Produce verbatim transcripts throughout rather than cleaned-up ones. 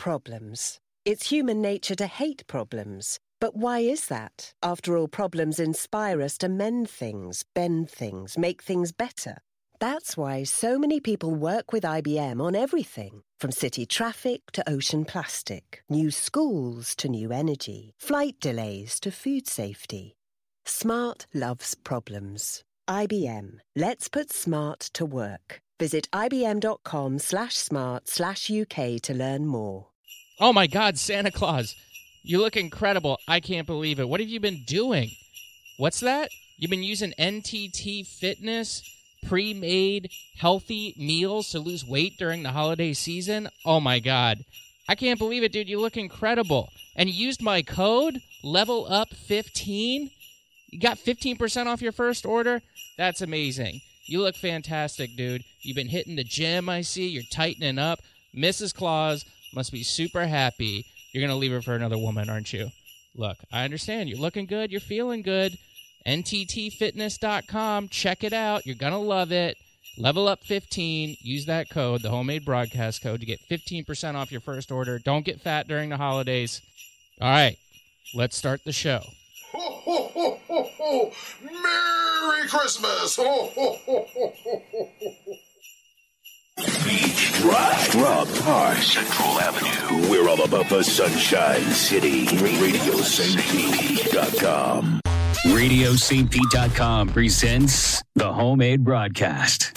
problems. It's human nature to hate problems. But why is that? After all, problems inspire us to mend things, bend things, make things better. That's why so many people work with I B M on everything, from city traffic to ocean plastic, new schools to new energy, flight delays to food safety. Smart loves problems. I B M. Let's put smart to work. Visit ibm.com slash smart slash UK to learn more. Oh my God, Santa Claus. You look incredible. I can't believe it. What have you been doing? What's that? You've been using N T T Fitness pre-made healthy meals to lose weight during the holiday season? Oh my God. I can't believe it, dude. You look incredible. And you used my code, level up fifteen. You got fifteen percent off your first order? That's amazing. You look fantastic, dude. You've been hitting the gym, I see. You're tightening up. Missus Claus must be super happy. You're going to leave her for another woman, aren't you? Look, I understand. You're looking good. You're feeling good. N T T fitness dot com. Check it out. You're going to love it. Level up fifteen. Use that code, the homemade broadcast code, to get fifteen percent off your first order. Don't get fat during the holidays. All right, let's start the show. Ho, ho, ho, ho, ho. Merry Christmas! Ho, ho, ho, ho, ho, ho, ho. Beach Drive, Rob Park, Central Avenue. We're all about the Sunshine City. Radio Saint Pete dot com. Radio Saint Pete dot com presents the homemade broadcast.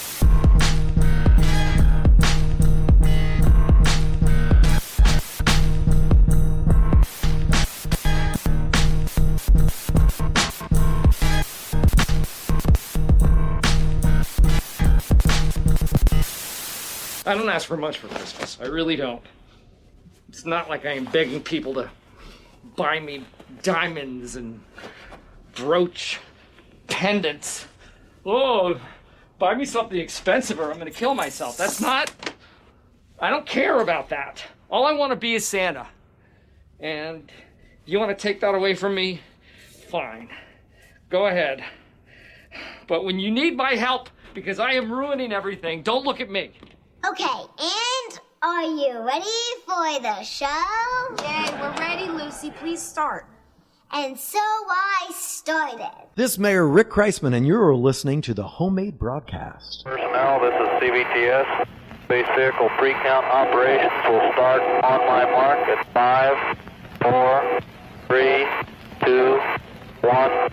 I don't ask for much for Christmas. I really don't. It's not like I am begging people to buy me diamonds and brooch pendants. Oh, buy me something expensive or I'm going to kill myself. That's not... I don't care about that. All I want to be is Santa. And you want to take that away from me? Fine. Go ahead. But when you need my help, because I am ruining everything, don't look at me. Okay, and are you ready for the show? Yay, we're ready, Lucy. Please start. And so I started. This is Mayor Rick Kreisman, and you're listening to the Homemade Broadcast. Personnel, this is C V T S. Base vehicle pre-count operations will start on my mark at five, four, three, two, one.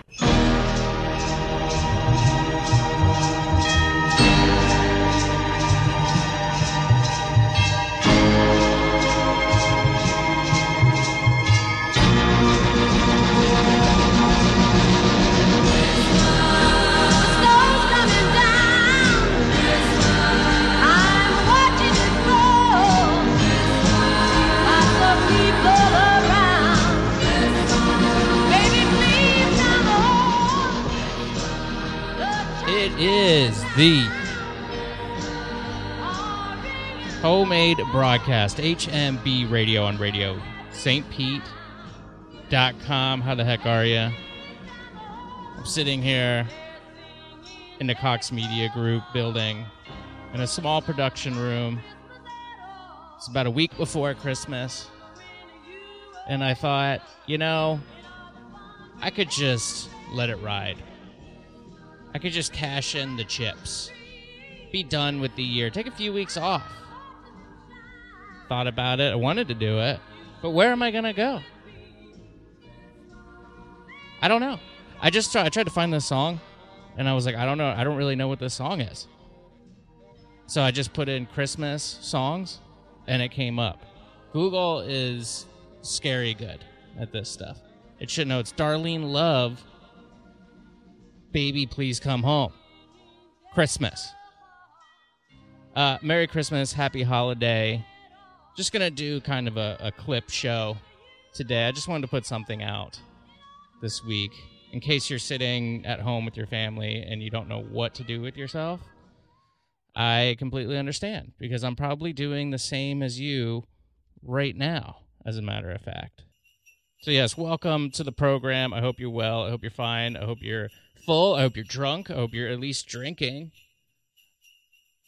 It is the homemade broadcast, H M B Radio on Radio Saint Pete dot com. How the heck are you? I'm sitting here in the Cox Media Group building in a small production room. It's about a week before Christmas. And I thought, you know, I could just let it ride. I could just cash in the chips. Be done with the year. Take a few weeks off. Thought about it. I wanted to do it. But where am I going to go? I don't know. I just tried, I tried to find this song, and I was like, I don't know. I don't really know what this song is. So I just put in Christmas songs, and it came up. Google is scary good at this stuff. It should know. It's Darlene Love, Baby Please Come Home. Christmas. Uh, Merry Christmas, Happy Holiday. Just going to do kind of a, a clip show today. I just wanted to put something out this week in case you're sitting at home with your family and you don't know what to do with yourself. I completely understand because I'm probably doing the same as you right now, as a matter of fact. So yes, welcome to the program. I hope you're well. I hope you're fine. I hope you're full. I hope you're drunk. I hope you're at least drinking.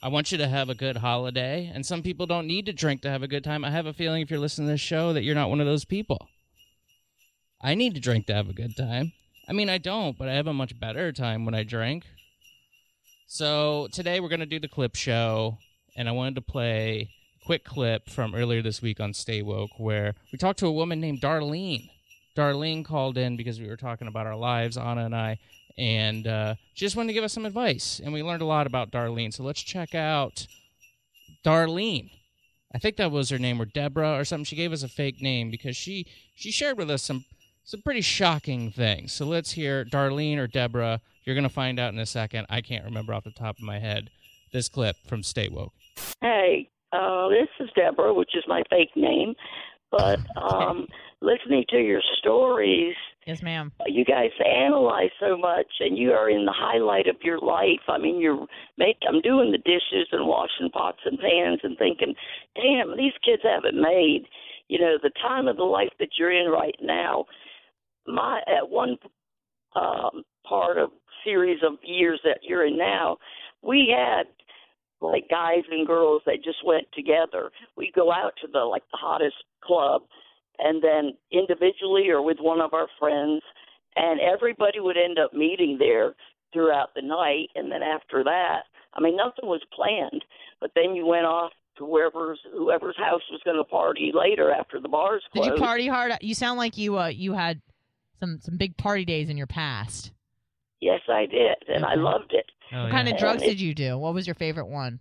I want you to have a good holiday, and some people don't need to drink to have a good time. I have a feeling if you're listening to this show that you're not one of those people. I need to drink to have a good time. I mean, I don't, but I have a much better time when I drink. So today we're going to do the clip show, and I wanted to play a quick clip from earlier this week on Stay Woke where we talked to a woman named Darlene. Darlene called in because we were talking about our lives, Anna and I, and uh, she just wanted to give us some advice, and we learned a lot about Darlene. So let's check out Darlene. I think that was her name, or Deborah or something. She gave us a fake name because she, she shared with us some, some pretty shocking things. So let's hear Darlene or Deborah. You're going to find out in a second. I can't remember off the top of my head this clip from Stay Woke. Hey, uh, this is Deborah, which is my fake name. But um, listening to your stories, yes, ma'am. You guys analyze so much, and you are in the highlight of your life. I mean, you're make. I'm doing the dishes and washing pots and pans, and thinking, "Damn, these kids haven't made, you know, the time of the life that you're in right now." My at one um, part of series of years that you're in now, we had like guys and girls that just went together. We'd go out to the like the hottest club, and then individually or with one of our friends, and everybody would end up meeting there throughout the night. And then after that, I mean, nothing was planned, but then you went off to whoever's whoever's house was going to party later after the bars closed. Did you party hard? You sound like you uh, you had some some big party days in your past. Yes, I did, and I loved it. Oh, what yeah. kind of drugs And it- did you do? What was your favorite one?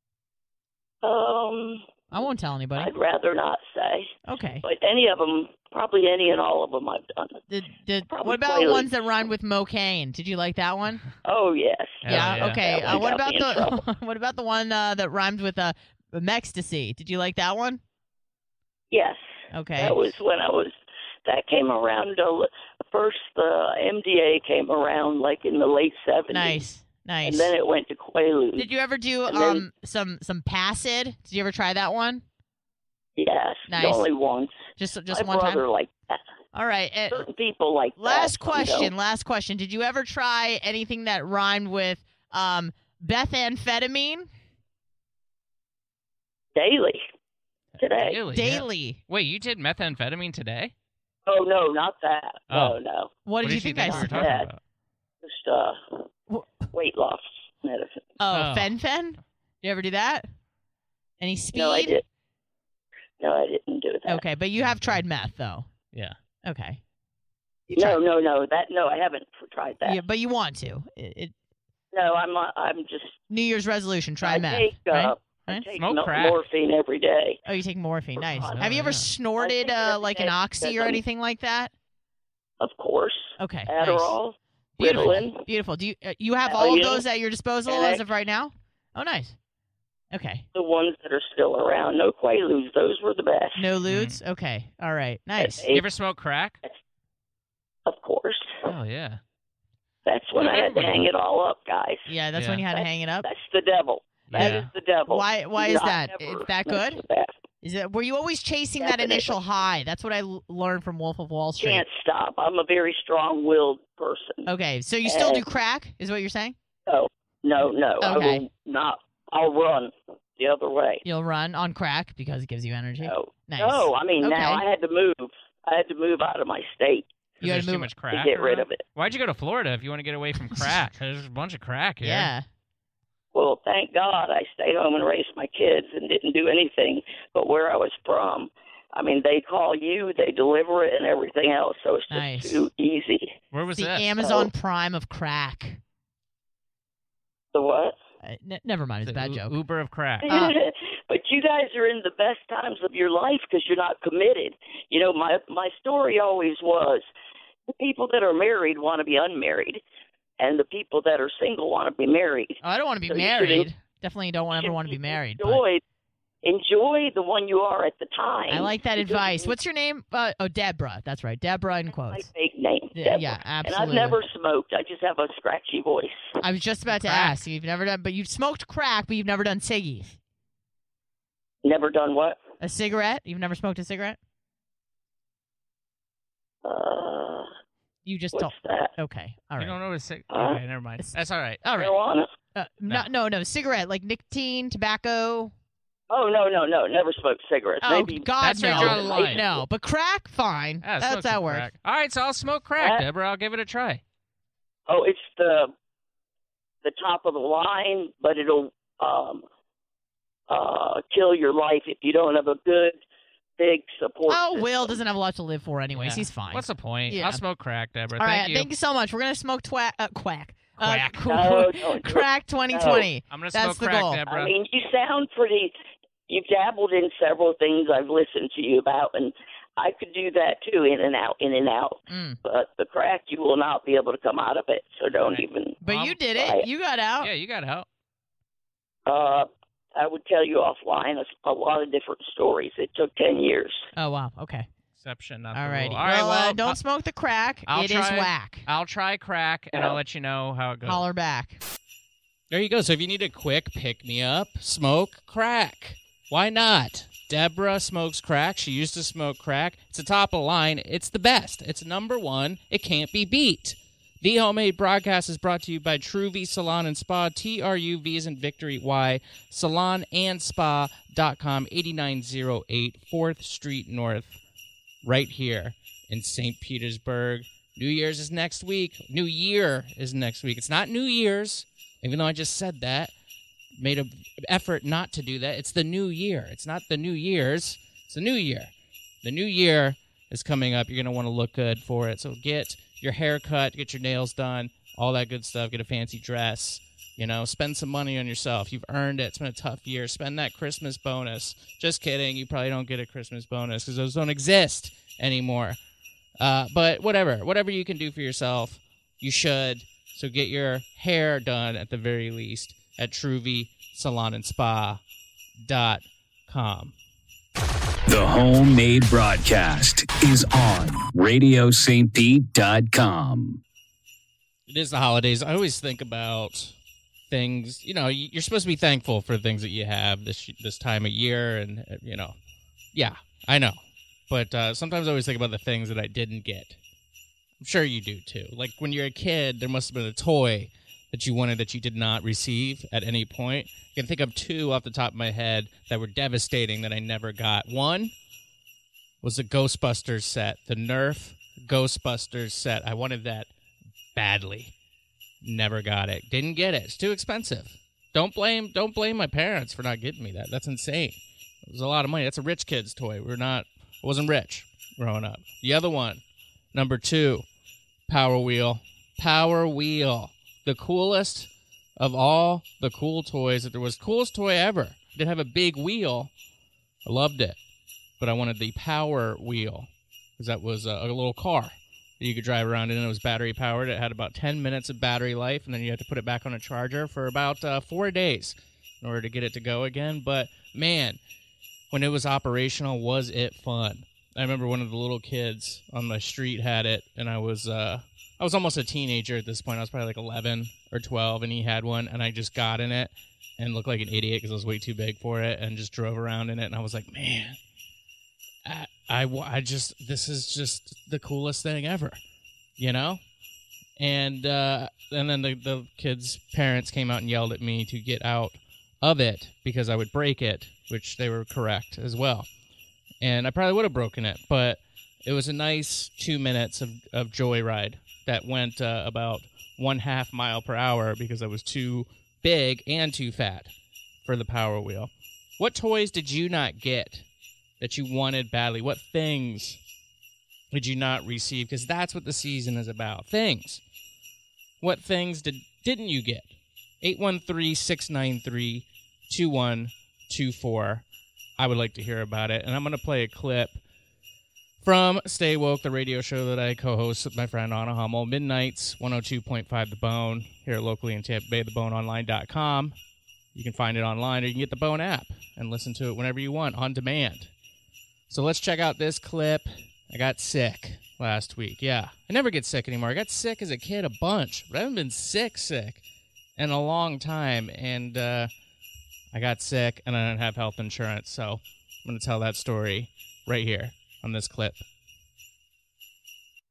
Um, I won't tell anybody. I'd rather not say. Okay. But any of them, probably any and all of them I've done. Did, did, Probably what about Quaaludes. ones that rhymed with Mocaine? Did you like that one? Oh, yes. Yeah. yeah. Okay. That Uh, one what got about me in trouble. the what about the one uh, that rhymed with uh, Mextasy? Did you like that one? Yes. Okay. That was when I was, that came around, uh, first the M D A came around like in the late seventies. Nice. Nice. And then it went to Quaaludes. Did you ever do And um then- some some Pacid? Did you ever try that one? Yes. Nice. Only once. Just just My one brother time. liked that. All right. uh, Certain people like that. last some question. don't. Last question. Did you ever try anything that rhymed with um methamphetamine? Daily. Today. Daily. Daily. Wait, you did methamphetamine today? Oh, no, not that. Oh. No, no. What did What you think I we were said? talking that? about? Just uh, weight loss medicine. Oh, Oh. fen-phen? Did you ever do that? Any speed? No, I did. No, I didn't do that. Okay, but you have tried meth though. Yeah. Okay. You No, tried- no, no. That no, I haven't tried that. Yeah, but you want to. It, it, No, I'm uh, I'm just. New Year's resolution: try I meth. take uh, right? I Right? take Smoke mor- crack. morphine every day. Oh, you take morphine. Nice. Oh, Have you ever yeah. snorted I take it uh, every like an day oxy because or I'm- anything like that? Of course. Okay. nice. Adderall, Beautiful. Ritalin. Beautiful. Do you uh, you have all of Valium, those at your disposal Xanax. as of right now? Oh, nice. Okay. The ones that are still around. No Quaaludes. Those were the best. No lewds. Okay. All right. Nice. Hey, You ever smoke crack? Of course. Oh, yeah. That's when I had to hang it all up, guys. Yeah, that's Yeah. when you had to hang it up. That's the devil. That is Yeah. the devil. Why? Why Do is not that? ever It's that mess good? with that. Is it? Were you always chasing that Definitely. initial high? That's what I l- learned from Wolf of Wall Street. Can't stop. I'm a very strong-willed person. Okay, so you still do And- crack? Is what you're saying? No, no, no. I Okay. will not. I'll run the other way. You'll run on crack because it gives you energy. No, Nice. no. I mean, now Okay. I had to move. I had to move out of my state You had There's to too move. much crack. to get rid around? of it. Why'd you go to Florida if you want to get away from crack? There's a bunch of crack here. Yeah. Well, thank God I stayed home and raised my kids and didn't do anything but where I was from. I mean, they call you, they deliver it, and everything else, so it's just Nice. too easy. Where was The that? Amazon Prime of crack. The what? Uh, n- never mind. It's a The bad U- joke. Uber of crack. Uh, But you guys are in the best times of your life because you're not committed. You know, my my story always was the people that are married want to be unmarried, and the people that are single want to be married. Oh, I don't want to be So you should married. en- Definitely don't ever want to be married. but Enjoy, enjoy the one you are at the time. I like that Because advice. What's your name? Uh, oh, Deborah. That's right. Deborah in my quotes. fake name? Yeah, Deborah. yeah, And absolutely. I've never smoked. I just have a scratchy voice. I was just about to Crack. ask. You've never done, but you've smoked crack, but you've never done ciggies. Never done what? A cigarette? You've never smoked a cigarette? Uh, You just what's don't. that? Okay. All You right. don't know what a sick. Huh? Okay, never mind. It's- That's all right. All right. Marijuana? Uh, no. no, no, cigarette, like nicotine, tobacco. Oh, no, no, no. Never smoked cigarettes. Oh, Maybe God, That's no. where you draw the line. No, but crack, fine. Yeah, That's smoke that some works. crack. All right, so I'll smoke crack, Uh, Deborah. I'll give it a try. Oh, it's the the top of the line, but it'll um, uh, kill your life if you don't have a good, big support Oh, system. Will doesn't have a lot to live for anyways. Yeah. He's fine. What's the point? Yeah. I'll smoke crack, Deborah. All Thank right, you. thank you so much. We're going to smoke twa- uh, quack. Quack. Uh, No, don't do it. crack twenty twenty. I'm going to That's smoke the crack, goal. Deborah. I mean, you sound pretty. You've dabbled in several things I've listened to you about, and I could do that too, in and out, in and out. Mm. But the crack, you will not be able to come out of it, so don't Okay. even. But you did try it. You got out. yeah, you got help. Uh, I would tell you offline a, a lot of different stories. It took ten years. Oh, wow. Okay. Exception, not All the right. rule. Well, All right, well, uh, don't I'll, smoke the crack. I'll It is try- whack. I'll try crack, and Yeah. I'll let you know how it goes. Holler back. There you go. So if you need a quick pick-me-up, smoke crack. Why not? Deborah smokes crack. She used to smoke crack. It's the top of the line. It's the best. It's number one. It can't be beat. The Homemade Broadcast is brought to you by Truvy Salon and Spa, T R U V as in Victory, Y, salon and spa dot com, eighty-nine oh eight fourth Street North, right here in Saint Petersburg. New Year's is next week. New Year is next week. It's not New Year's, even though I just said that. Made an effort not to do that. It's the new year. It's not the New Year's. It's the new year. The new year is coming up. You're going to want to look good for it. So get your hair cut, get your nails done, all that good stuff. Get a fancy dress. You know, spend some money on yourself. You've earned it. It's been a tough year. Spend that Christmas bonus. Just kidding. You probably don't get a Christmas bonus because those don't exist anymore. Uh, but whatever. Whatever you can do for yourself, you should. So get your hair done at the very least at Truvy Salon and Spa dot com. The Homemade Broadcast is on radio st pete dot com. It is the holidays. I always think about things, you know, you're supposed to be thankful for things that you have this this time of year. And, you know, yeah, I know. But uh, sometimes I always think about the things that I didn't get. I'm sure you do, too. Like when you're a kid, there must have been a toy that you wanted that you did not receive at any point. I can think of two off the top of my head that were devastating that I never got. One was the Ghostbusters set, the Nerf Ghostbusters set. I wanted that badly. Never got it. Didn't get it. It's too expensive. Don't blame don't blame my parents for not getting me that. That's insane. It was a lot of money. That's a rich kid's toy. We're not I wasn't rich growing up. The other one, number two, Power Wheel. Power Wheel. The coolest of all the cool toys that there was. Coolest toy ever. It did have a big wheel. I loved it. But I wanted the Power Wheel because that was a, a little car that you could drive around in. It was battery powered. It had about ten minutes of battery life, and then you had to put it back on a charger for about uh, four days in order to get it to go again. But, man, when it was operational, was it fun. I remember one of the little kids on my street had it, and I was... Uh, I was almost a teenager at this point. I was probably like eleven or twelve, and he had one, and I just got in it and looked like an idiot because I was way too big for it and just drove around in it, and I was like, man, I, I, I just, this is just the coolest thing ever, you know? And, uh, and then the, the kid's parents came out and yelled at me to get out of it because I would break it, which they were correct as well. And I probably would have broken it, but it was a nice two minutes of, of joyride that went uh, about one half mile per hour because I was too big and too fat for the Power Wheel. What toys did you not get that you wanted badly? What things did you not receive? Because that's what the season is about. Things. What things did, didn't you get? eight one three, six nine three, two one two four. I would like to hear about it. And I'm going to play a clip from Stay Woke, the radio show that I co-host with my friend Anna Hummel, midnights, one oh two point five The Bone, here locally in Tampa Bay, the bone online dot com. You can find it online, or you can get the Bone app and listen to it whenever you want, on demand. So let's check out this clip. I got sick last week. Yeah, I never get sick anymore. I got sick as a kid a bunch, but I haven't been sick sick in a long time, and uh, I got sick, and I don't have health insurance, so I'm going to tell that story right here on this clip.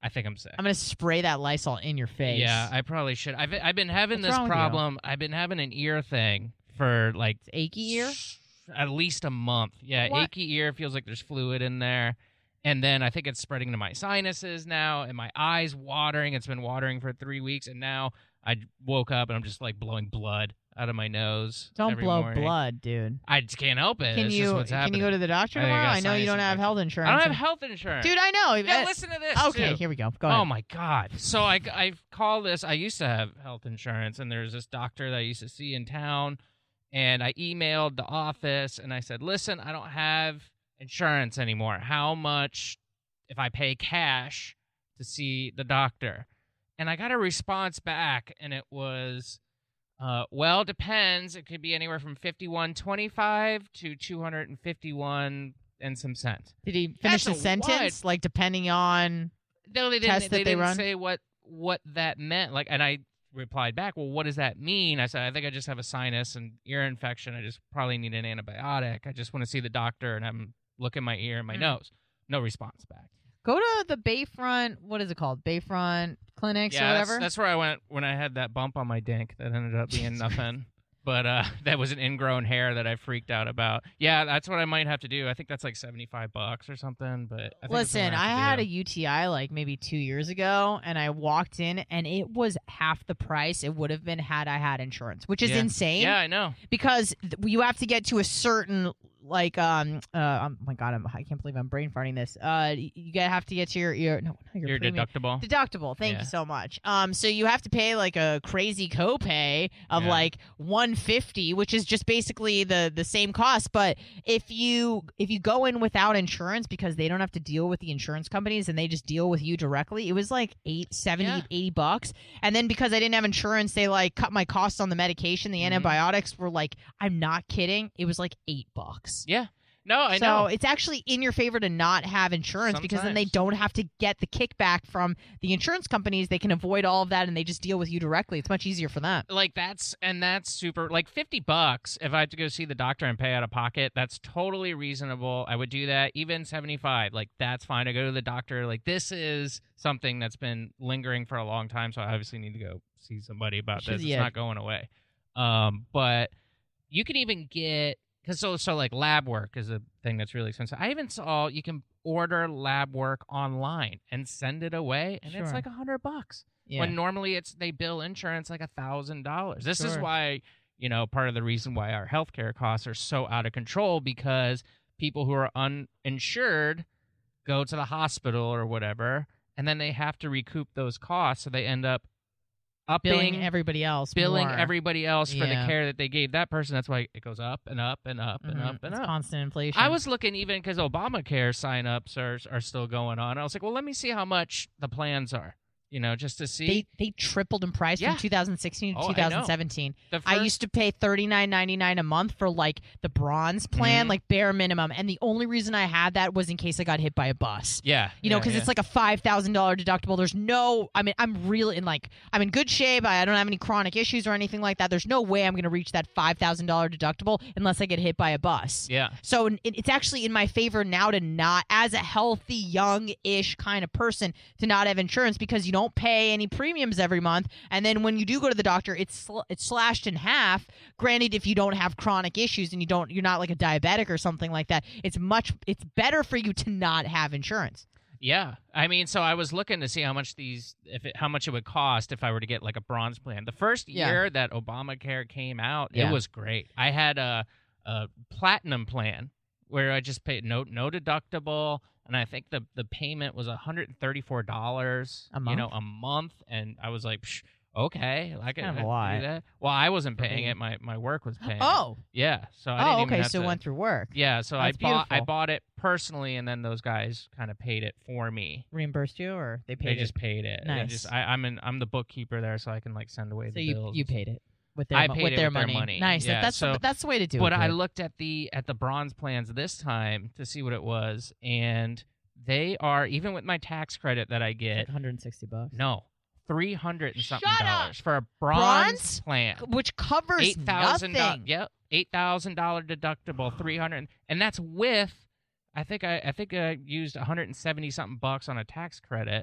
I think I'm sick. I'm gonna spray that Lysol in your face. Yeah, I probably should. I've I've been having What's this wrong with you? problem. I've been having an ear thing for like It's achy ear. at least a month. Yeah, What? achy ear, feels like there's fluid in there. And then I think it's spreading to my sinuses now, and my eyes watering. It's been watering for three weeks, and now I woke up and I'm just like blowing blood out of my nose. Don't every blow morning. blood, dude. I just can't help it. Can it's you just what's can happening. you go to the doctor I think I tomorrow? got I know you sinus don't have infection. health insurance. I don't have health insurance. Dude, I know. Yeah, Uh, listen to this. Okay, too. here we go. Go ahead. Oh my God! So I I call this. I used to have health insurance, and there's this doctor that I used to see in town, and I emailed the office and I said, "Listen, I don't have insurance anymore. How much if I pay cash to see the doctor?" And I got a response back, and it was, uh, "Well, it depends. It could be anywhere from fifty-one twenty-five to two hundred fifty-one and some cents." Did he finish That's the a what? sentence? Like depending on No, they didn't. tests they that they didn't run? say what what that meant. Like, and I replied back, "Well, what does that mean?" I said, "I think I just have a sinus and ear infection. I just probably need an antibiotic. I just want to see the doctor and have him look in my ear and my Mhm. nose." No response back. Go to the Bayfront. What is it called? Bayfront clinics or Yeah, that's, whatever. that's where I went when I had that bump on my dink that ended up being nothing. But uh, that was an ingrown hair that I freaked out about. Yeah, that's what I might have to do. I think that's like seventy-five bucks or something. But I think that's what Listen, I, I have had to a do. U T I like maybe two years ago, and I walked in, and it was half the price it would have been had I had insurance, which is Yeah. insane. Yeah, I know. Because th- you have to get to a certain like um uh oh my god I'm, I can't believe I'm brain farting this. Uh, y- you gotta have to get to your your no not your, Your premium. deductible. Deductible. Thank Yeah. you so much. Um, so you have to pay like a crazy copay of Yeah. like one fifty, which is just basically the the same cost. But if you if you go in without insurance because they don't have to deal with the insurance companies and they just deal with you directly, it was like eight seventy Yeah. eighty bucks. And then because I didn't have insurance, they like cut my costs on the medication. The Mhm. antibiotics were like, I'm not kidding, it was like eight bucks. Yeah. No, I so know. it's actually in your favor to not have insurance because then they Sometimes. don't have to get the kickback from the insurance companies. They can avoid all of that and they just deal with you directly. It's much easier for them. Like that's and that's super like fifty bucks if I had to go see the doctor and pay out of pocket. That's totally reasonable. I would do that. Even seventy-five, like that's fine. I go to the doctor. Like this is something that's been lingering for a long time, so I obviously need to go see somebody about Should- this. It's yeah. not going away. Um, but you can even get because so so like lab work is a thing that's really expensive. I even saw you can order lab work online and send it away, and it's Sure. like a hundred bucks. Yeah. When normally it's they bill insurance like a thousand dollars. This is Sure. why, you know, part of the reason why our healthcare costs are so out of control because people who are uninsured go to the hospital or whatever, and then they have to recoup those costs, so they end up upping Billing everybody else. billing more. everybody else for the Yeah. care that they gave that person. That's why it goes up and up and up and Mhm. up and It's up. constant inflation. I was looking even because Obamacare signups are are still going on. I was like, well, let me see how much the plans are, you know, just to see. They they tripled in price Yeah. from two thousand sixteen to Oh, I know. two thousand seventeen. The I first- used to pay thirty-nine ninety-nine a month for like the bronze plan, Mhm. like bare minimum, and the only reason I had that was in case I got hit by a bus. yeah, You know, yeah, because yeah. it's like a five thousand dollar deductible. There's no, I mean, I'm really in like, I'm in good shape. I don't have any chronic issues or anything like that. There's no way I'm going to reach that five thousand dollar deductible unless I get hit by a bus. yeah. So it, it's actually in my favor now to not, as a healthy, young-ish kind of person, to not have insurance because you don't pay any premiums every month, and then when you do go to the doctor, it's sl- it's slashed in half. Granted, if you don't have chronic issues and you don't, you're not like a diabetic or something like that, it's much, it's better for you to not have insurance. Yeah, I mean, so I was looking to see how much these, if it, how much it would cost if I were to get like a bronze plan. The first Yeah. year that Obamacare came out, Yeah. it was great. I had a, a platinum plan where I just paid no no deductible, and I think the the payment was one hundred and thirty four dollars A You know, month? a month, and I was like, Psh, okay, I can kind of a I can lot. do that. Well, I wasn't paying me. it. My my work was paying. it. Oh, yeah. So I oh, didn't even okay, have so to, it went through work. Yeah, so That's I bought I beautiful. bought it personally, and then those guys kind of paid it for me. Reimbursed you, or they paid They it? just paid it. They Nice. just I, I'm in I'm the bookkeeper there, so I can like send away so the you bills. you paid it with their I mo- paid with it their with their money. money. Nice. Yeah, that's so- that's the way to do But it. I dude. looked at the at the bronze plans this time to see what it was, and they are even with my tax credit that I get. Like one hundred sixty bucks. No, three hundred and something Shut up! dollars for a bronze, Bronze? plan. Which covers Eight thousand dollars. nothing. Yep, eight thousand dollar deductible, three hundred, and that's with. I think I I think I used one hundred and seventy something bucks on a tax credit,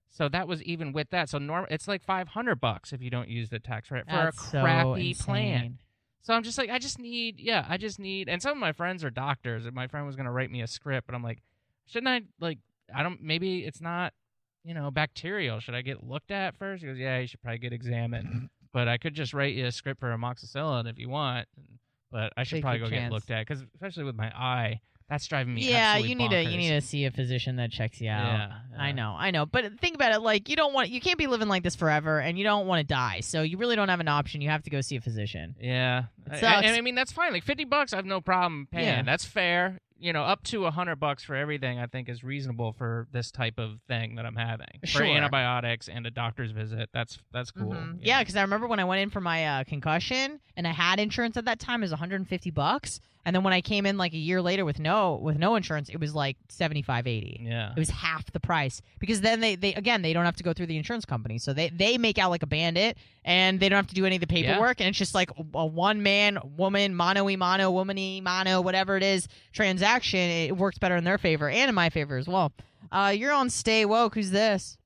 So that was even with that. So norm, it's like five hundred bucks if you don't use the tax credit for That's a so crappy insane. plan. So I'm just like, I just need, yeah, I just need, and some of my friends are doctors, and my friend was going to write me a script, but I'm like, shouldn't I, like, I don't, maybe it's not, you know, bacterial. Should I get looked at first? He goes, yeah, you should probably get examined. But I could just write you a script for amoxicillin if you want. But I should Take probably your go get chance. looked at, because especially with my eye, that's driving me Yeah, absolutely you need bonkers. to you need to see a physician that checks you out. Yeah, I yeah. know, I know. But think about it, like you don't want you can't be living like this forever, and you don't want to die. So you really don't have an option. You have to go see a physician. Yeah. It I- sucks. And I mean, that's fine. Like fifty bucks, I have no problem paying. Yeah. That's fair. You know, up to one hundred bucks for everything, I think is reasonable for this type of thing that I'm having. Sure. For antibiotics and a doctor's visit, that's that's cool. Mhm. you Yeah, know. because I remember when I went in for my uh, concussion, and I had insurance at that time, it was one hundred fifty bucks. And then when I came in like a year later with no with no insurance, it was like seventy-five, eighty. Yeah. It was half the price because then they, they again they don't have to go through the insurance company, so they they make out like a bandit, and they don't have to do any of the paperwork, and it's just like a one man woman mono e mono woman e mono whatever it is transaction. It works better in their favor and in my favor as well. Uh, you're on Stay Woke. Who's this?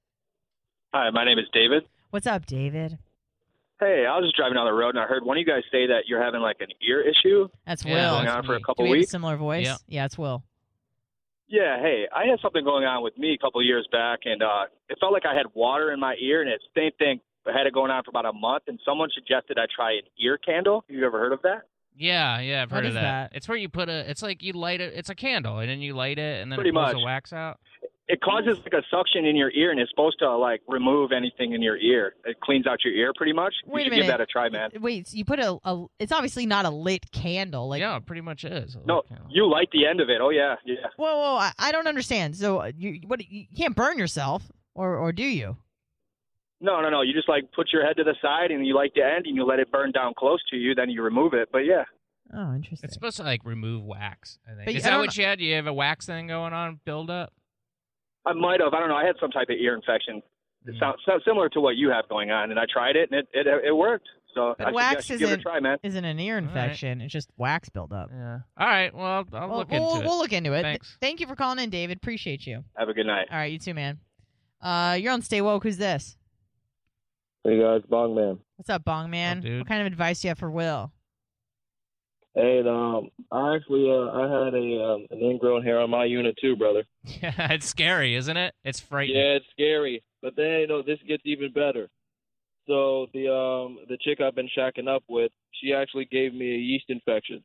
Hi, my name is David. What's up, David? Hey, I was just driving down the road and I heard one of you guys say that you're having like an ear issue. That's Yeah, Will. going on for a Do couple we have a weeks. similar voice? Yeah. Yeah, it's Will. Yeah, hey, I had something going on with me a couple of years back, and uh, it felt like I had water in my ear, and it's the same thing. I had it going on for about a month, and someone suggested I try an ear candle. Have you ever heard of that? Yeah, yeah, I've What heard is of that. that? It's where you put a. It's like you light it. It's a candle, and then you light it, and then Pretty it pulls much. the wax out. It causes like a suction in your ear, and it's supposed to like remove anything in your ear. It cleans out your ear pretty much. Wait a you should minute. give that a try, man. Wait, so you put a, a it's obviously not a lit candle. Like, yeah, it pretty much is. a No, little candle. you light the end of it. Oh yeah, yeah. whoa, whoa, I, I don't understand. So uh, you what you can't burn yourself, or or do you? No, no, no. You just like put your head to the side, and you light the end, and you let it burn down close to you. Then you remove it. But yeah. Oh, interesting. It's supposed to like remove wax. I think. But Is I that don't what you had? You have a wax thing going on, build up? I might have. I don't know. I had some type of ear infection. It sounds, sounds similar to what you have going on, and I tried it, and it it, it worked. So But I wax suggest you give it a isn't try, man. isn't an ear right. infection. It's just wax buildup. Yeah. All right. Well, I'll, I'll Well, look we'll, into it. we'll look into it. Thanks. Th- Thank you for calling in, David. Appreciate you. Have a good night. All right, you too, man. Uh, you're on Stay Woke. Who's this? Hey guys, Bong Man. What's up, Bong Man? Up, dude? What kind of advice do you have for Will? Hey, um, I actually uh, I had a um, an ingrown hair on my unit too, brother. Yeah, it's scary, isn't it? It's frightening. Yeah, it's scary. But then you know this gets even better. So the um the chick I've been shacking up with, she actually gave me a yeast infection.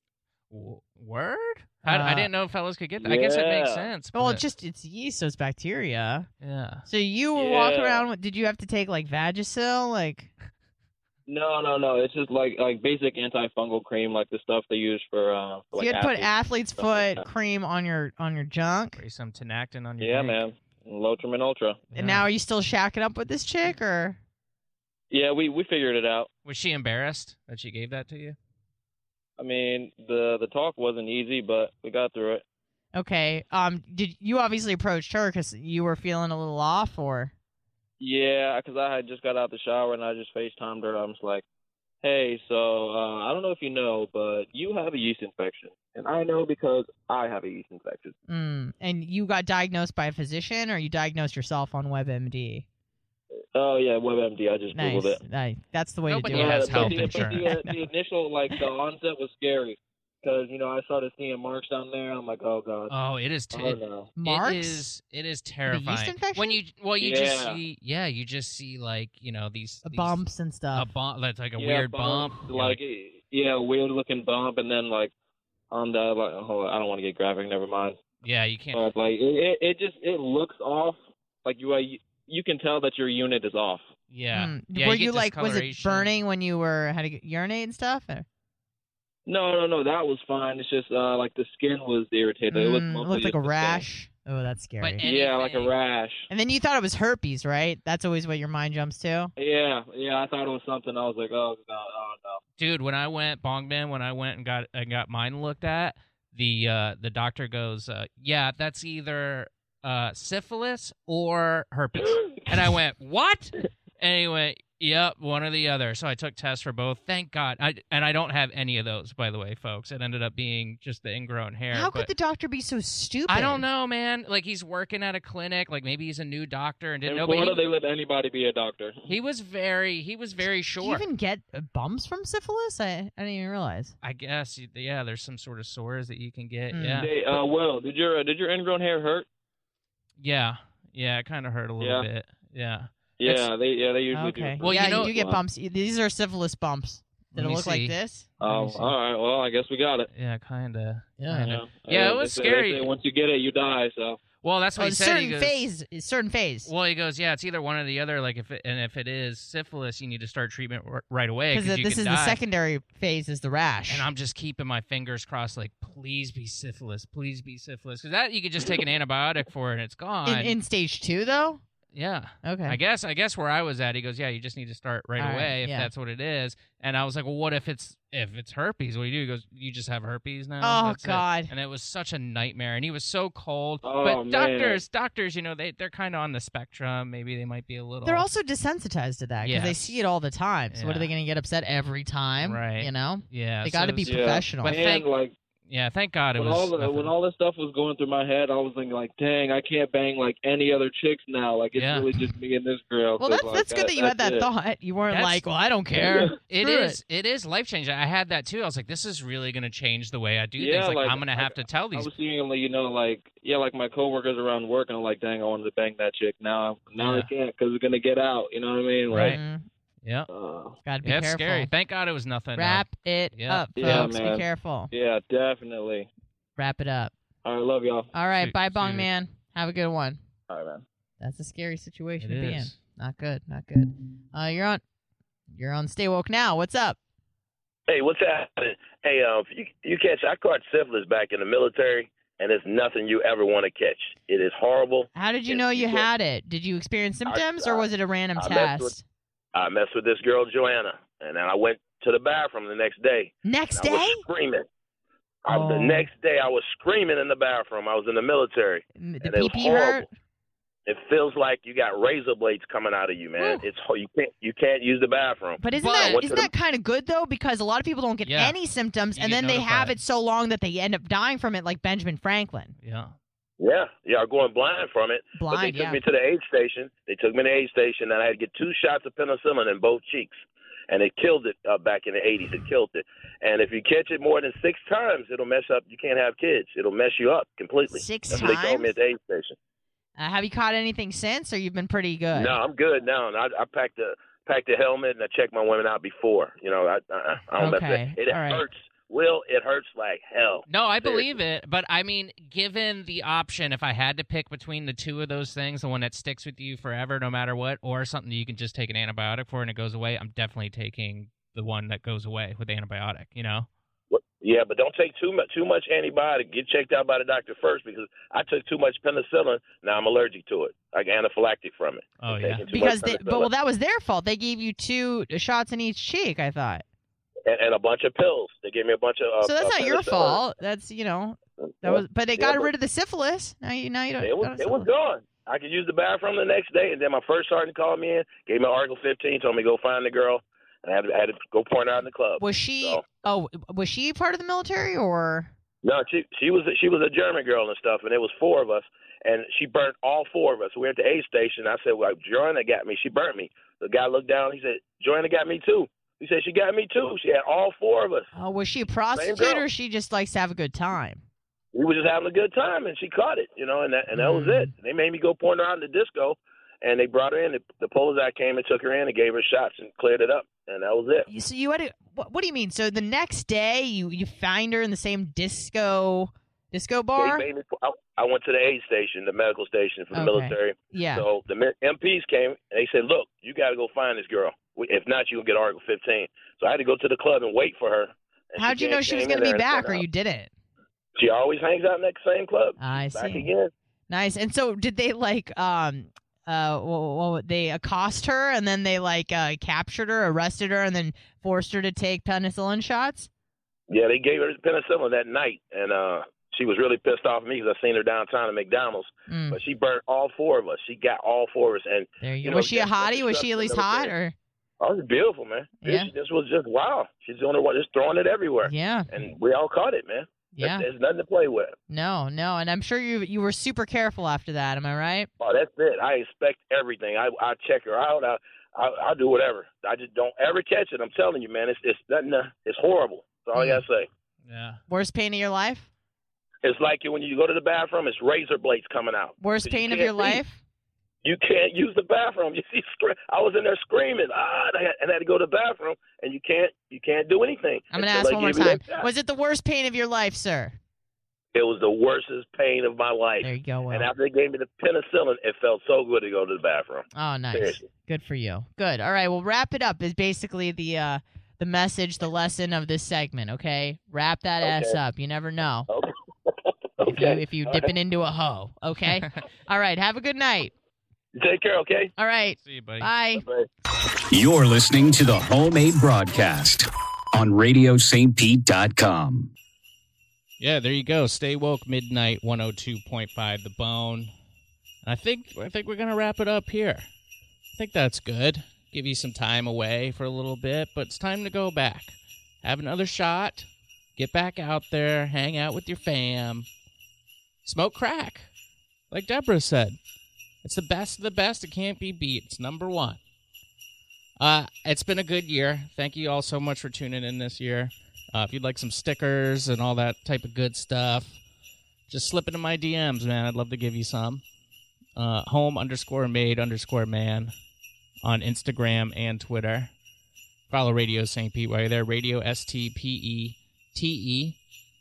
W- Word? I, I Uh, didn't know fellas could get that. I guess it makes yeah. sense. Well, but- it's just it's yeast, so it's bacteria. yeah. So you were walking Yeah. around with? Did you have to take like Vagisil? Like, No, no, no. It's just like like basic antifungal cream, like the stuff they use for. Uh, for so like you had to put athletes. athlete's stuff like foot that. cream on your on your junk. Spray some Tinactin on your Yeah, dick. man. Lotrim and Ultra. And now are you still shacking up with this chick, or? Yeah, we we figured it out. Was she embarrassed that she gave that to you? I mean, the the talk wasn't easy, but we got through it. Okay. Um. Did you obviously approached her because you were feeling a little off, or? Yeah, because I had just got out the shower and I just FaceTimed her. I was like, hey, so uh, I don't know if you know, but you have a yeast infection. And I know because I have a yeast infection. Mm. And you got diagnosed by a physician, or you diagnosed yourself on WebMD? Oh, yeah, WebMD. I just Nice. Googled it. Nice. That's the way Nobody to do has it. but health the, but insurance. the, uh, the initial, like, the onset was scary. Because, you know, I started seeing marks down there. I'm like, oh, God. Oh, it is. T- Oh, no. Marks? It is. It is terrifying. infection? When you well, you just Yeah. see. Yeah, you just see like you know these, these Bumps and A stuff. bump. That's like a Yeah, weird bump, bump. You're Like, yeah, weird looking bump. And then, like, on the, like, oh, I don't want to get graphic. Never mind. yeah, you can't. But, like, it, it, it just, it looks off. Like, you, uh, you, you can tell that your unit is off. Yeah. Mm. yeah Were you, you, get like, was it discoloration. burning when you were had to get urinate and stuff? Or? No, no, no, that was fine. It's just uh, like the skin was irritated. It looked, Mm, it mostly looked like just a the skin. rash. Oh, that's scary. But Yeah, like a anything- rash. And then you thought it was herpes, right? That's always what your mind jumps to. Yeah, yeah, I thought it was something. I was like, oh, no, oh, no. Dude, when I went Bongman, when I went and got and got mine looked at, the uh, the doctor goes, uh, yeah, that's either uh, syphilis or herpes, and I went, what? Anyway, Yep, one or the other. So I took tests for both. Thank God. I, and I don't have any of those, by the way, folks. It ended up being just the ingrown hair. How but could the doctor be so stupid? I don't know, man. Like, he's working at a clinic. Like, maybe he's a new doctor and didn't In know. Florida, But he, they let anybody be a doctor. he was very, he was very Do sure. you even get uh, bumps from syphilis? I, I didn't even realize. I guess, yeah. There's some sort of sores that you can get. Mm. Yeah, Hey, uh, Will, did your uh, did your ingrown hair hurt? yeah, yeah. It kind of hurt a little Yeah. bit. Yeah. Yeah, It's- they yeah they usually Okay. do. Well, yeah, you know- do get Wow. bumps. These are syphilis bumps. Did Let it me look see. like this? Oh, see. all right. Well, I guess we got it. Yeah, kind of. Yeah. Yeah, Yeah, it Uh, was they say- they scary. say once you get it, you die. So. Well, that's what Oh, he it's said. certain He goes, phase. It's certain phase. Well, he goes, yeah, it's either one or the other. Like, if it, and if it is syphilis, you need to start treatment r- right away Because because you this can is die. the secondary phase is the rash. And I'm just keeping my fingers crossed, like, please be syphilis, please be syphilis, because that you could just take an antibiotic for and it's gone. in, in stage two, though? yeah. Okay. I guess. I guess where I was at, he goes, yeah, you just need to start right All right, away if yeah. that's what it is. And I was like, well, what if it's if it's herpes? What do you do? He goes, you just have herpes now. Oh, That's it." God. And it was such a nightmare. And he was so cold. Oh, but man. doctors, doctors, you know, they they're kind of on the spectrum. Maybe they might be a little. They're also desensitized to that because they Yes. see it all the time. So what are Yeah. they going to get upset every time? Right. You know? Yeah. They got to so be it's- Yeah. professional. But And thank- like Yeah. Thank God it when was. all the, nothing. when all this stuff was going through my head, I was thinking like, dang, I can't bang like any other chicks now. Like it's Yeah. really just me and this girl. Well, 'cause, that's like, that's good that you had that that's it. thought. You weren't That's- like, well, I don't care. It Screw is. It is life changing. I had that too. I was like, this is really going to change the way I do Yeah, things. Like, like, I'm going to I- have to tell I these. was seeing, like, you know, like, yeah, like my coworkers around work, and I'm like, dang, I wanted to bang that chick. Now, now Yeah. I can't because it's gonna get out. You know what I mean? Like, Right. Mm, Yeah. uh, gotta be Yeah, it's careful. scary. Thank God it was nothing. uh, Wrap it Yeah. up, folks. Yeah, be man. careful. yeah, definitely. Wrap it up. All right, love y'all. All right, See- bye, see Bong you. Man. Have a good one. All right, man. That's a scary situation It to be in. is. Not good. Not good. Uh, you're on. You're on Stay Woke now. What's up? Hey, what's happening? Hey, um, you, you catch, I caught syphilis back in the military, and it's nothing you ever want to catch. It is horrible. How did you If know you get- had it? Did you experience symptoms, or I- was it a random I messed test? with- I messed with this girl, Joanna, and then I went to the bathroom the next day. Next and I day? was screaming. I, Oh. the next day, I was screaming in the bathroom. I was in the military, M- and The it was pee pee horrible. hurt? It feels like you got razor blades coming out of you, man. Whew. It's ho- you can't you can't use the bathroom. But isn't But- I that went isn't to the- that kind of good though? Because a lot of people don't get Yeah. any symptoms, You and get then they have notified. it so long that they end up dying from it, like Benjamin Franklin. Yeah. Yeah, yeah, I'm going blind from it. but they Blind, took yeah. me to the aid station. They took me to the aid station, and I had to get two shots of penicillin in both cheeks. And it killed it uh, back in the eighties. It killed it. And if you catch it more than six times, it'll mess up. You can't have kids. It'll mess you up completely. Six That's what they told me at times? the aid station. Uh, have you caught anything since, or you've been pretty good? No, I'm good now. And I, I packed the packed the helmet, and I checked my women out before. You know, I, I, I don't Okay, mess with it. It all right. hurts. Will, it hurts like hell. No, I Seriously. believe it. But I mean, given the option, if I had to pick between the two of those things, the one that sticks with you forever, no matter what, or something that you can just take an antibiotic for and it goes away, I'm definitely taking the one that goes away with the antibiotic. You know. Yeah, but don't take too much too much antibiotic. Get checked out by the doctor first, because I took too much penicillin. Now I'm allergic to it. I get anaphylactic from it. Oh I'm yeah. taking too Because much they, penicillin. but well, that was their fault. They gave you two shots in each cheek. I thought. and, and a bunch of pills. They gave me a bunch of. Uh, So that's uh, not your penicillin. fault. That's you know that was. But they Yeah, got but rid of the syphilis. Now you now you don't. It was don't have it was syphilis. gone. I could use the bathroom the next day, and then my first sergeant called me in, gave me Article fifteen, told me to go find the girl, and I had to, I had to go point her out in the club. Was she? So- Oh, was she part of the military or? No, she she was she was a German girl and stuff, and there was four of us, and she burnt all four of us. We were at the aid station. I said, "Well, Joanna got me. She burnt me." The guy looked down. He said, "Joanna got me too." He said, "She got me too. She had all four of us." Oh, was she a prostitute girl. or she just likes to have a good time? We were just having a good time, and she caught it, you know, and that and that was Mm. it. They made me go point her out in the disco, and they brought her in. The, the Polizak came and took her in and gave her shots and cleared it up, and that was it. You- So you had to, what, what do you mean? So the next day you you find her in the same disco disco bar? They made me, I, I went to the aid station, the medical station for the Okay. military. Yeah. So the mi- M Ps came, and they said, "Look, you got to go find this girl. If not, you'll get Article fifteen." So I had to go to the club and wait for her. And How'd you came- know she was came going to in be there and back, went or out. you didn't? She always hangs out in that same club. I Back see. again. Nice. And so did they like um uh well, well they accost her and then they like uh captured her, arrested her, and then forced her to take penicillin shots? Yeah, they gave her penicillin that night, and uh, she was really pissed off at me because I seen her downtown at McDonald's. Mm. But she burnt all four of us. She got all four of us. And There you you go. know, Was she a that's- that's hottie? the Was stuff she at in the least hot military. or? Oh, it's beautiful, man. Yeah. This, this was just wow. She's doing it, just throwing it everywhere. Yeah. And we all caught it, man. Yeah. There's, there's nothing to play with. No, no, and I'm sure you you were super careful after that. Am I right? Oh, that's it. I expect everything. I I check her out. I I I'll do whatever. I just don't ever catch it. I'm telling you, man. It's it's nothing. To, it's horrible. That's all I gotta say. Yeah. Worst pain of your life? It's like when you go to the bathroom, it's razor blades coming out. Worst pain of you your can't life? see. You can't use the bathroom. You see, scre- I was in there screaming, ah, and I, had, and I had to go to the bathroom, and you can't, you can't do anything. I'm going to until ask they one more give you time. that shot. Was it the worst pain of your life, sir? It was the worstest pain of my life. There you go. Will. And after they gave me the penicillin, it felt so good to go to the bathroom. Oh, nice. Seriously. Good for you. Good. All right. Well, wrap it up is basically the uh, the message, the lesson of this segment. Okay, wrap that Okay. ass up. You never know. Okay. If you okay. if you All dip right. it into a hoe. Okay. All right. Have a good night. Take care, okay? All right. See you, buddy. Bye. Bye. You're listening to the Homemade Broadcast on radio st pete dot com. Yeah, there you go. Stay woke, midnight, one oh two point five The Bone. And I think I think we're gonna wrap it up here. I think that's good. Give you some time away for a little bit, but it's time to go back. Have another shot. Get back out there. Hang out with your fam. Smoke crack, like Deborah said. It's the best of the best. It can't be beat. It's number one. Uh, it's been a good year. Thank you all so much for tuning in this year. Uh, if you'd like some stickers and all that type of good stuff, just slip into my D Ms, man. I'd love to give you some. Uh, home underscore made underscore man on Instagram and Twitter. Follow Radio Saint Pete while you're there. Radio S T P E T E.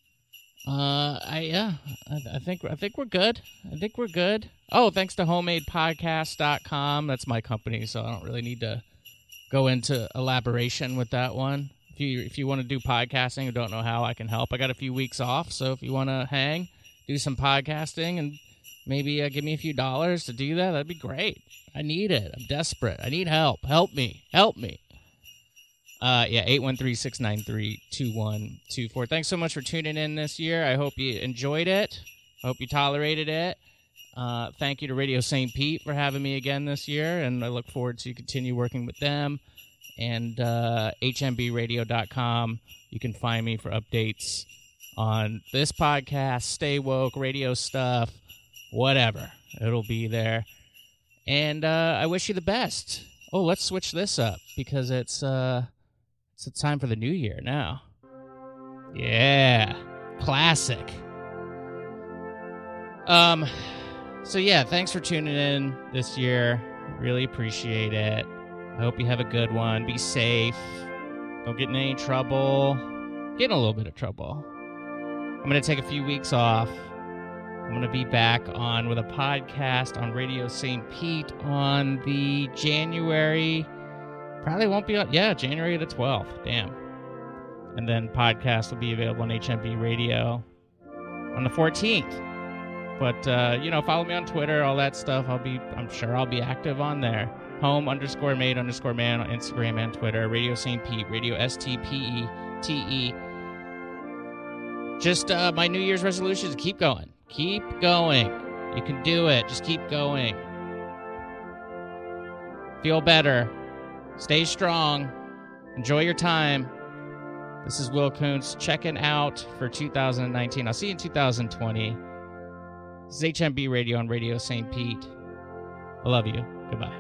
Uh, I yeah, I, I think I think we're good. I think we're good. Oh, thanks to homemade podcast dot com. That's my company, so I don't really need to go into elaboration with that one. If you if you want to do podcasting and don't know how, I can help. I got a few weeks off, so if you want to hang, do some podcasting, and maybe uh, give me a few dollars to do that, that'd be great. I need it. I'm desperate. I need help. Help me. Help me. Uh, yeah, eight one three, six nine three, two one two four. Thanks so much for tuning in this year. I hope you enjoyed it. I hope you tolerated it. Uh, thank you to Radio Saint Pete for having me again this year, and I look forward to continue working with them. And uh, H M B radio dot com, you can find me for updates on this podcast, Stay Woke, radio stuff, whatever. It'll be there. And uh, I wish you the best. Oh, let's switch this up because it's uh, it's the time for the new year now. Yeah, classic. Um, so yeah, thanks for tuning in this year. Really appreciate it. I hope you have a good one. Be safe. Don't get in any trouble. Get in a little bit of trouble. I'm going to take a few weeks off. I'm going to be back on with a podcast on Radio Saint Pete on the January, probably won't be, yeah, January the twelfth. Damn. And then podcast will be available on H M B Radio on the fourteenth. But, uh, you know, follow me on Twitter, all that stuff. I'll be, I'm sure I'll be active on there. Home underscore made underscore man on Instagram and Twitter. Radio Saint Pete, Radio S T P E T E. Just uh, my New Year's resolution is keep going. Keep going. You can do it. Just keep going. Feel better. Stay strong. Enjoy your time. This is Will Kuntz checking out for two thousand nineteen. I'll see you in two thousand twenty. This is H M B Radio on Radio Saint Pete. I love you. Goodbye.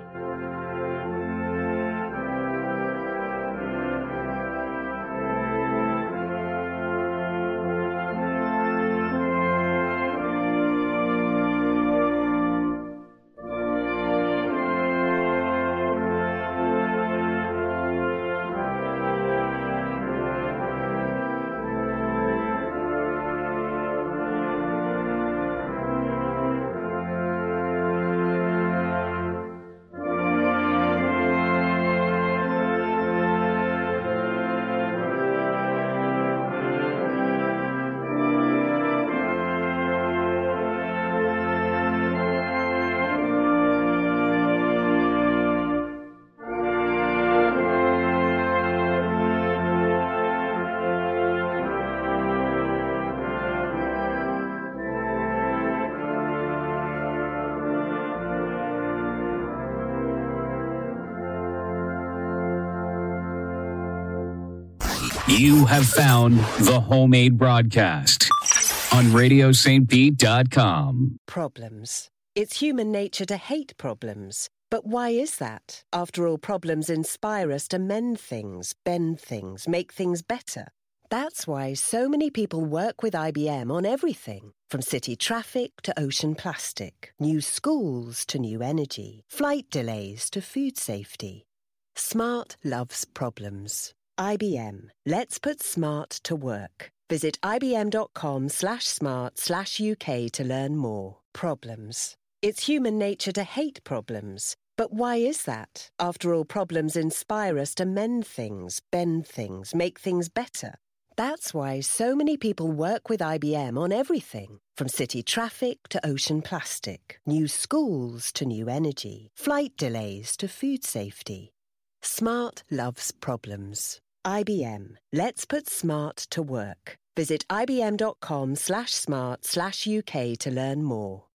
You have found the Homemade Broadcast on radio st pete dot com. Problems. It's human nature to hate problems. But why is that? After all, problems inspire us to mend things, bend things, make things better. That's why so many people work with I B M on everything, from city traffic to ocean plastic, new schools to new energy, flight delays to food safety. Smart loves problems. I B M. Let's put smart to work. Visit ibm.com slash smart slash UK to learn more. Problems. It's human nature to hate problems. But why is that? After all, problems inspire us to mend things, bend things, make things better. That's why so many people work with I B M on everything, from city traffic to ocean plastic, new schools to new energy, flight delays to food safety. Smart loves problems. I B M. Let's put smart to work. Visit ibm.com slash smart slash UK to learn more.